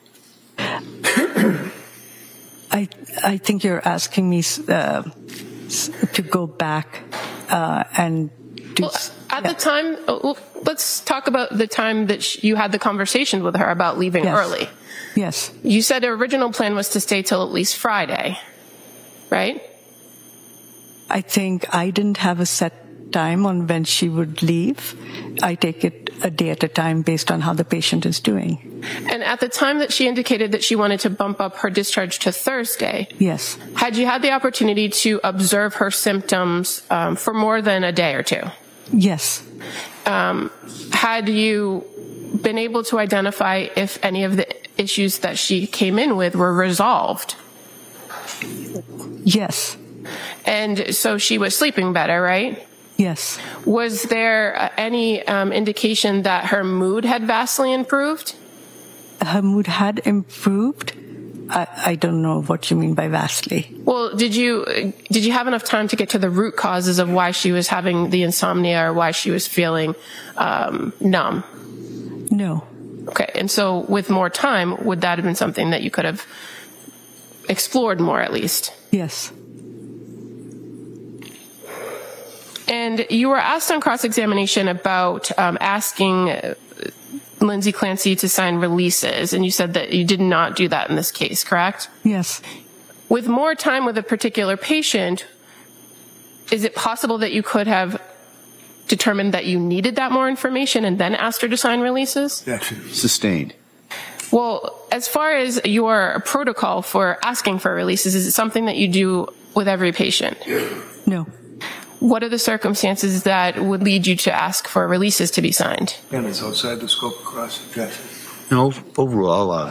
I think you're asking me to go back and do. Well, at the time, let's talk about the time that you had the conversation with her about leaving Yes. early. Yes. You said the original plan was to stay till at least Friday, right? I think I didn't have a set time on when she would leave. I take it a day at a time based on how the patient is doing. And at the time that she indicated that she wanted to bump up her discharge to Thursday, Yes. had you had the opportunity to observe her symptoms for more than a day or two? Yes. Had you been able to identify if any of the issues that she came in with were resolved? Yes. And so she was sleeping better, right? Yes. Was there any indication that her mood had vastly improved? Her mood had improved. I don't know what you mean by vastly. Well, did you have enough time to get to the root causes of why she was having the insomnia or why she was feeling numb? No. Okay, and so with more time, would that have been something that you could have explored more at least? Yes. And you were asked on cross-examination about asking Lindsay Clancy to sign releases, and you said that you did not do that in this case, correct? Yes. With more time with a particular patient, is it possible that you could have determined that you needed that more information and then asked her to sign releases? Sustained. Well, as far as your protocol for asking for releases, is it something that you do with every patient? No. What are the circumstances that would lead you to ask for releases to be signed? And it's outside the scope of cross-objection. No, overall,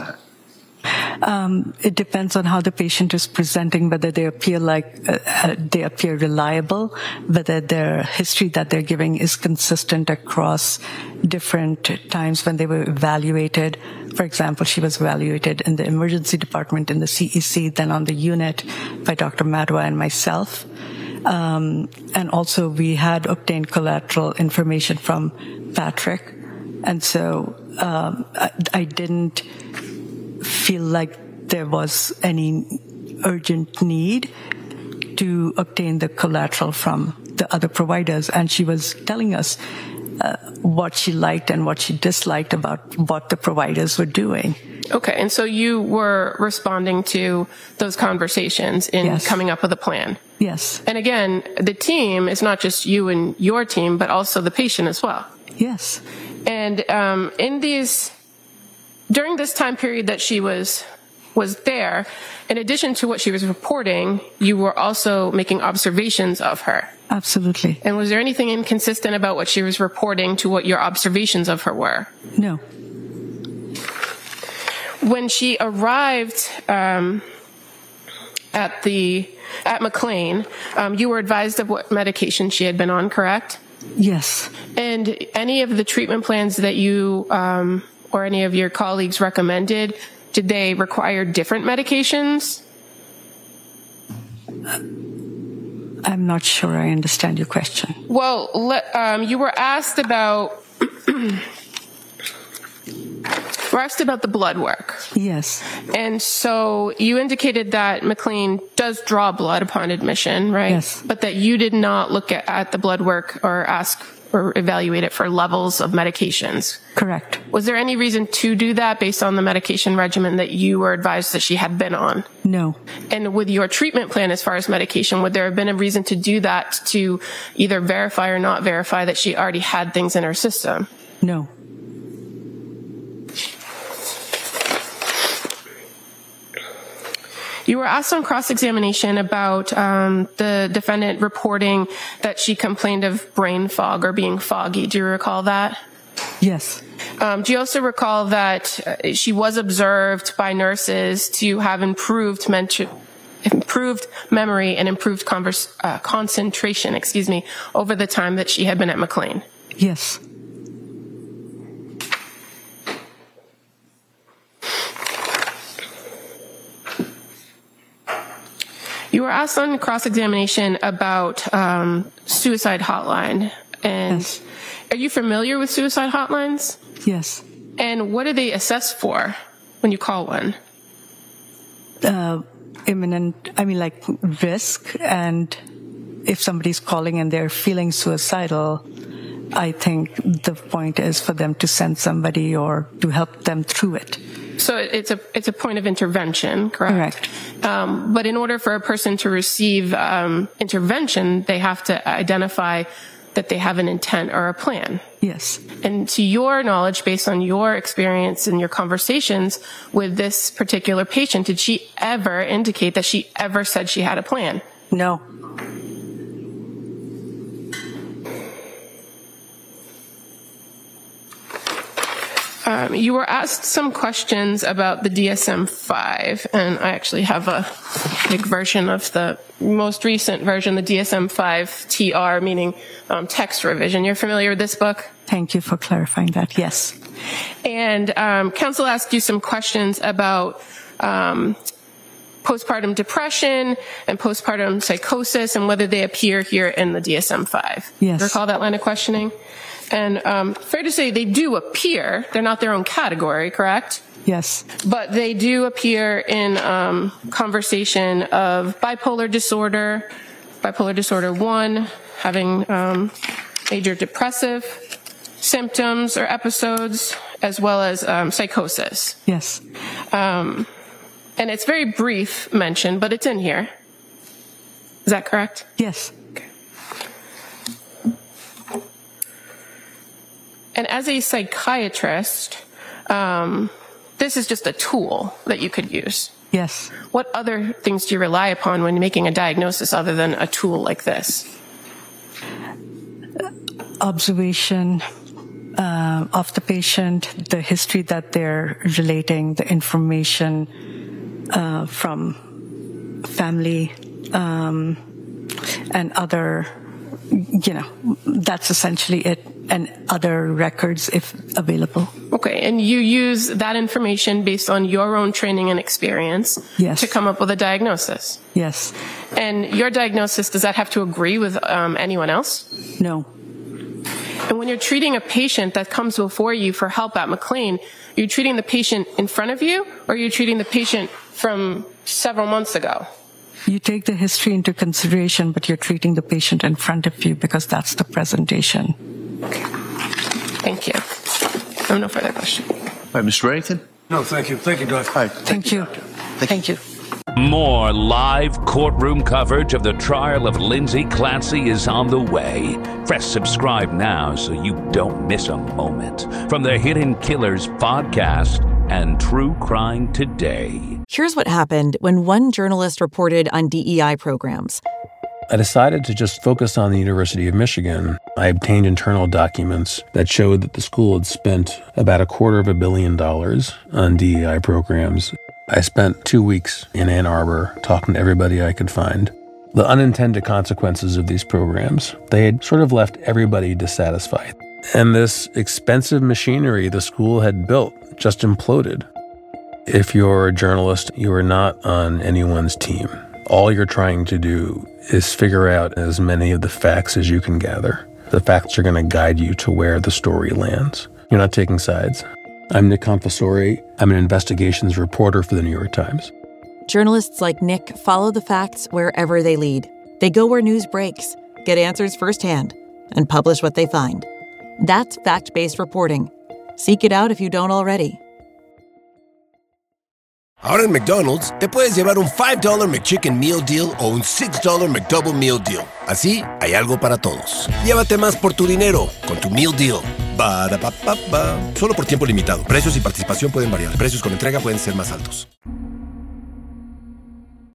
it depends on how the patient is presenting, whether they appear they appear reliable, whether their history that they're giving is consistent across different times when they were evaluated. For example, she was evaluated in the emergency department in the CEC, then on the unit by Dr. Madwa and myself. And also we had obtained collateral information from Patrick. And so I didn't feel like there was any urgent need to obtain the collateral from the other providers. And she was telling us what she liked and what she disliked about what the providers were doing. Okay, and so you were responding to those conversations in Yes. coming up with a plan. Yes. And again, the team is not just you and your team, but also the patient as well. Yes. And during this time period that she was there, in addition to what she was reporting, you were also making observations of her. Absolutely. And was there anything inconsistent about what she was reporting to what your observations of her were? No. When she arrived at McLean, you were advised of what medication she had been on, correct? Yes. And any of the treatment plans that you or any of your colleagues recommended, did they require different medications? I'm not sure I understand your question. Well, you were asked about the blood work. Yes. And so you indicated that McLean does draw blood upon admission, right? Yes. But that you did not look at the blood work or ask or evaluate it for levels of medications. Correct. Was there any reason to do that based on the medication regimen that you were advised that she had been on? No. And with your treatment plan as far as medication, would there have been a reason to do that to either verify or not verify that she already had things in her system? No. You were asked on cross-examination about the defendant reporting that she complained of brain fog or being foggy. Do you recall that? Yes. Do you also recall that she was observed by nurses to have improved memory and improved concentration, over the time that she had been at McLean? Yes. You were asked on cross-examination about suicide hotline. And Yes. Are you familiar with suicide hotlines? Yes. And what do they assess for when you call one? Risk. And if somebody's calling and they're feeling suicidal, I think the point is for them to send somebody or to help them through it. So it's a point of intervention, correct? Correct. But in order for a person to receive intervention, they have to identify that they have an intent or a plan. Yes. And to your knowledge, based on your experience and your conversations with this particular patient, did she ever indicate that she ever said she had a plan? No. You were asked some questions about the DSM-5, and I actually have a big version of the most recent version, the DSM-5 TR, meaning text revision. You're familiar with this book? Thank you for clarifying that. Yes. And counsel asked you some questions about postpartum depression and postpartum psychosis and whether they appear here in the DSM-5. Yes. Recall that line of questioning? And fair to say they do appear. They're not their own category, correct? Yes. But they do appear in conversation of bipolar disorder 1, having major depressive symptoms or episodes, as well as psychosis. Yes. And it's very brief mention, but it's in here. Is that correct? Yes. And as a psychiatrist, this is just a tool that you could use. Yes. What other things do you rely upon when making a diagnosis other than a tool like this? Observation of the patient, the history that they're relating, the information from family and other, that's essentially it, and other records if available. Okay, and you use that information based on your own training and experience to come up with a diagnosis? Yes. And your diagnosis, does that have to agree with anyone else? No. And when you're treating a patient that comes before you for help at McLean, are you treating the patient in front of you, or are you treating the patient from several months ago? You take the history into consideration, but you're treating the patient in front of you because that's the presentation. Okay. Thank you. I have no further questions. All right, Mr. Reddington? No, thank you. Thank you, Doc. All right. Thank you. Thank you. More live courtroom coverage of the trial of Lindsay Clancy is on the way. Press subscribe now so you don't miss a moment. From the Hidden Killers podcast and True Crime Today. Here's what happened when one journalist reported on DEI programs. I decided to just focus on the University of Michigan. I obtained internal documents that showed that the school had spent about $250 million on DEI programs. I spent 2 weeks in Ann Arbor talking to everybody I could find. The unintended consequences of these programs, they had sort of left everybody dissatisfied. And this expensive machinery the school had built just imploded. If you're a journalist, you are not on anyone's team. All you're trying to do is figure out as many of the facts as you can gather. The facts are going to guide you to where the story lands. You're not taking sides. I'm Nick Confessori. I'm an investigations reporter for the New York Times. Journalists like Nick follow the facts wherever they lead. They go where news breaks, get answers firsthand, and publish what they find. That's fact-based reporting. Seek it out if you don't already. Ahora en McDonald's, te puedes llevar un $5 McChicken Meal Deal o un $6 McDouble Meal Deal. Así, hay algo para todos. Llévate más por tu dinero con tu Meal Deal. Ba-da-ba-ba-ba. Solo por tiempo limitado. Precios y participación pueden variar. Precios con entrega pueden ser más altos.